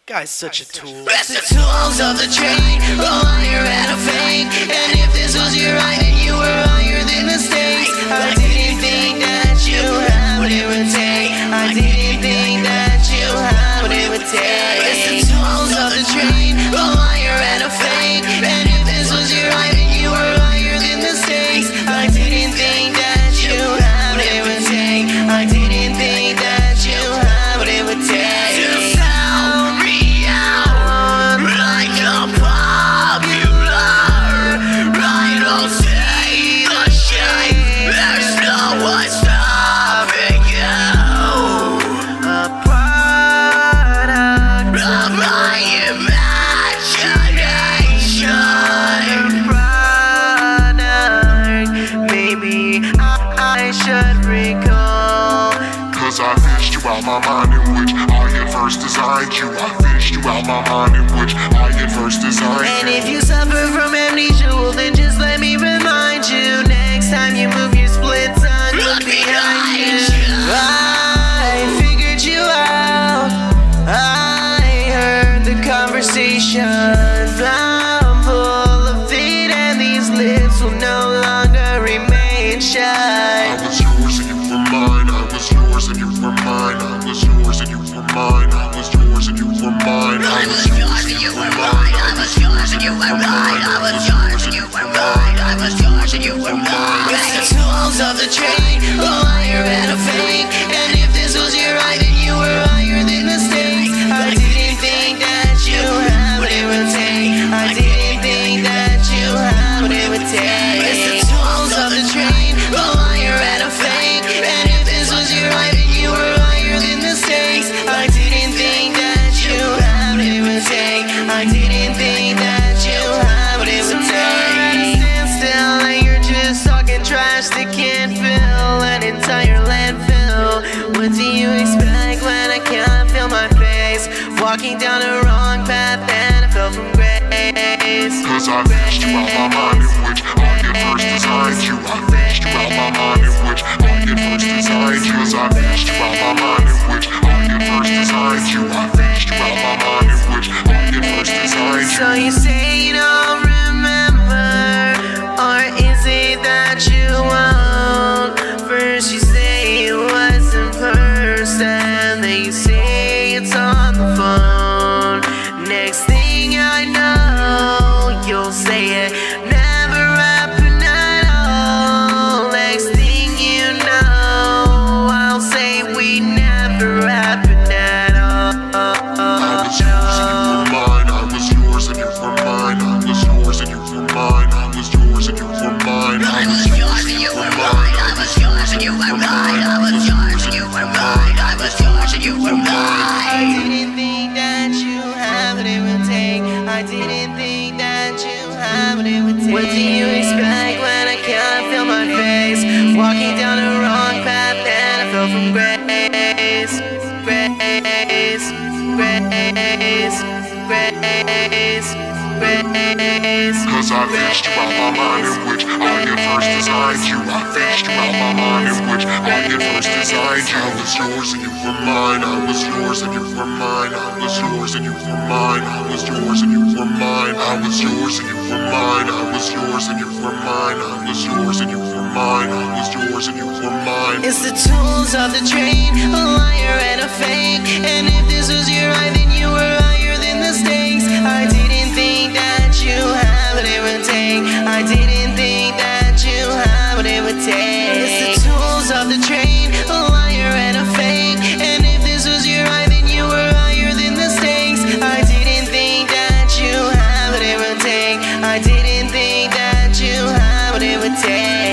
Guy's such a tool. It's the tools of the trade, a liar and a fake. And if this was your right, then you were higher than the stakes. I didn't think that you had what it would take. I didn't think that you had what it would take. It's the tools of the trade, a liar and a fake. And if this was your right, then you were higher than the stakes. I didn't think that you had what it would take. I didn't think that you had what it would take. I should recall, cause I fished you out my mind in which I had first designed you. I fished you out my mind in which I had first designed you. And if you suffer from amnesia, well then just let me remind you, next time you move your split tongue, look behind you. I figured you out, I heard the conversations, I'm full of it and these lips will no longer remain shy. I was yours and you were mine. I was yours and you were mine. I was yours and you were mine. I was yours and you were mine. I was yours and you were mine. I was yours and you were mine. I was yours and you were mine. I was yours and you were mine. It's the tools of the trade, a liar and a fake. And if this was your right, then you were higher than the stakes. I didn't think that you had what it would take. I didn't think that you had what it would take. It's the tools of the trade, a liar and a fake. And if this was your right, then you were higher than the stakes. I didn't think that you had what it would take. I didn't think that you had what it would take. Stand still and you're just talking trash that can't fill an entire landfill. What do you expect when I can't feel my face? Walking down the wrong path and I fell from grace. Cause I fished you out my mind in which I had first designed you. I fished you out my mind in which I had first designed you. Cause I fished you out my mind in which I had first designed you. I fished you out my mind in which I had first designed you. So you say you don't remember, or is it that you won't? First you say it was in person, then you say it's on the phone. Next thing I know, you'll say it never happened at all. Next thing you know, I'll say we never happened at all. I was yours and you were mine. I was yours and you were mine. I was yours and you were mine. I was yours and you were mine. I was yours and you were mine. I was yours and you were mine. I was yours and you were mine. I didn't think that you had what it would take. I didn't think that you had what it would take. What do you expect when I can't feel my face? Walking down the wrong path and I fell from grace. Grace, grace, grace, grace. Cause I fished you out my mind in which I had first designed you. I fished you out my mind in which I had first designed you. I was yours and you were mine. I was yours and you were mine. I was yours and you were mine. I was yours and you were mine. I was yours and you were mine. I was yours and you were mine. I was yours and you were mine. I was yours and you were mine. It's the tools of the trade, a liar and a fake. And if this was your right, then you were higher than the stakes. I didn't think that you had what it would take. I didn't think that you had what it would take. It's the tools of the trade, a liar and a fake. And if this was your right, then you were higher than the stakes. I didn't think that you had what it would take. I didn't think that you had what it would take.